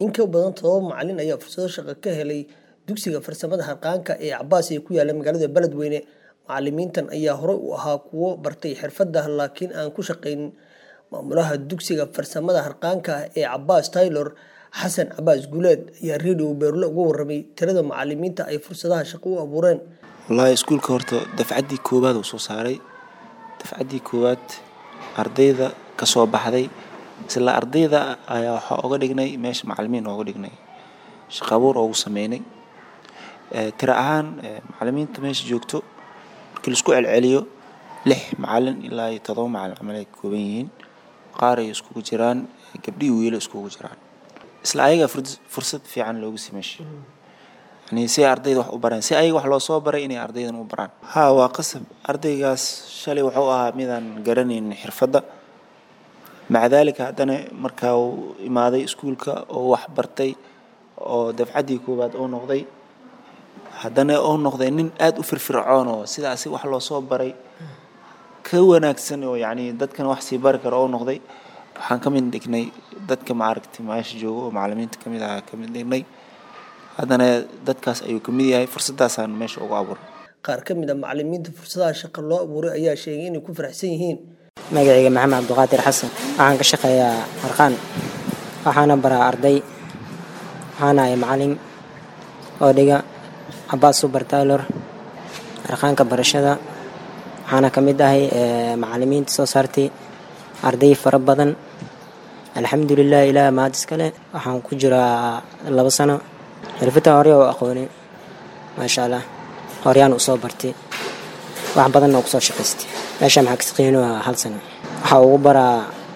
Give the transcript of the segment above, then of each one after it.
In ka badan 7 macallin ayaa fursado shaqo ka helay dugsiga farsamada harqaanka ee Cabaas ee ku yaala magaalada Beledweyne. Macallimiintan ayaa hore u ahaa kuwo bartay xirfadaha laakiin aan ku shaqeyn. Maamulaha dugsiga farsamada harqaanka ee Cabaas Taylor Xasan Cabaas Guuleed ayaa Radio Beerlo uga warramay tirada macallimiinta ay fursadaha shaqo u abuureen. Wallahi iskuulka horta dafcadii koowaad uu soo saaray. Dafcadii koowaad ardayda ka soo baxday isla ardayda ayaa waxa uga dhignay meesha macallimiin uga dhignay. Shaqo abuur ugu sameynay. Tira ahaan macallimiinta meesha joogto markii la isku celceliyo 6 macallin ilaa 7 macallin camal ay kooban yihiin. Qaar ay isku jiraan gabdhi iyo wiilal isku jiraan. Isla ayaga fursad fiican loogu simeeyay. يعني سي أرضي wax u baraan si ay wax loo soo baray inay ardaydan u baraan waa qasab ardaygaas shalay wuxuu ahaa midaan garaneyn xirfada macdaalika hadana marka uu imaaday iskuulka oo wax bartay oo dafcadii koobaad oo noqday hadana oo noqday nin aad u firfircoon oo sidaas wax loo soo baray ka wanaagsan oo yani dadkan wax si bar karo oo noqday waxaan ka mid dhignay dadka maaragtay meesha joogo oo macallimiinta ka mid dhignay hadana dadkaas ayuu ka mid yahay fursadaasaan meesha ugu abuuray. Qaar ka mid ah macallimiinta fursadaha shaqo loo abuuray ayaa sheegay inay ku faraxsan yihiin. Magacayga Maxamed Abduqaadir Xasan waxaan ka shaqeeyaa harqaan waxaana baraa arday waxaana ay macallin oo dhiga Cabaas Super Taylor harqaanka barashada waxaana ka mid ahay macallimiinta soo saartay arday fara badan alxamdulillah ilaa maad iskale waxaan ku jiraa 2 sano xirfadda hore oo aqoonay ma sha Allah horeyaan u soo bartay wax badan oo ku soo shaqeystay meesha maxaa ka shaqeynaa 1 sano waxa ugu baraa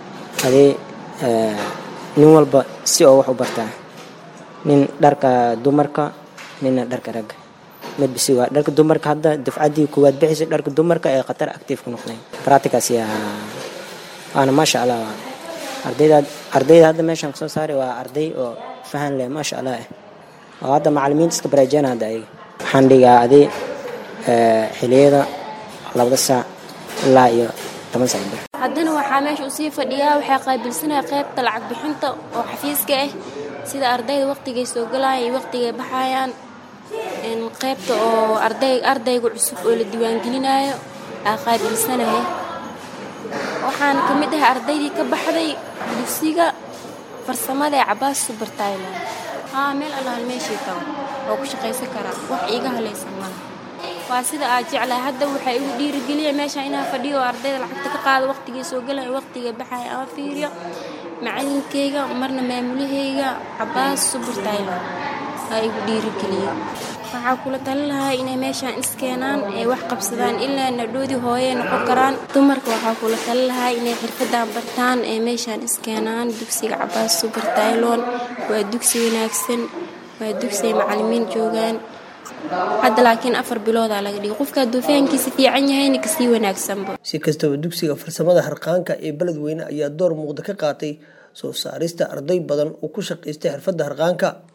nin walba si oo wax u bartaa nin dharka dumarka nin dharka rag mid bisi waa dharka dumarka hadda dafcadii koowaad bixisay dharka dumarka ee qatar active ku noqday practice ana ma sha Allah ardayda hadda meeshan soo saaray waa arday oo fahan leh ma sha Allah هذا معلمين استبراجين هذا أي حندقة هذه حليرة لو الساعة لا يا 8 ساعات عندنا وحامش وصيف الديا وحقابل سنة قيب طلعت بحنطة وحفيز كه سيدا أرضي وقت جي سوقلاي وقت جي بحيان إن قيبت أو أرضي وعسف والديوان جلينا قابل سنة هي وحان كمدها أرضي دي كبحري لفسيقة فرسمة عباس سوبر تايلاند مeel Allah meeshii taw oo ku shaqeysan kara wax iiga halaysan ma waa sida aad jeclahay hadda waxay u dhiirigeliyay meesha inaan fadhiyo ardayda lacagta ka qaado waqtigiisa soo galay waqtiga baxay aan fiiriyo macallinkeyga marna maamulaheyga Cabaas Super Taylor ay u dhiirigeliyay waxa kula talinahay inay meesha iskeenaan ee wax qabsadaan ilaa nadhoodi hooyay noqon karaan dumarka waxa kula talinahay inay xirfadaan bartaan ee meesha iskeenaan dugsiga Cabaas Super Taylor waa dugsi wanaagsan waa dugsi macallimiin joogan hadda laakiin 4 bilood laga dhigay qofka duufaankiisa fiican yahay ka sii wanaagsan si kastaba dugsiga farsamada harqaanka ee Beledweyne ayaa door muuqda ka qaatay soo saarista arday badan oo ku shaqeystay xirfadda harqaanka.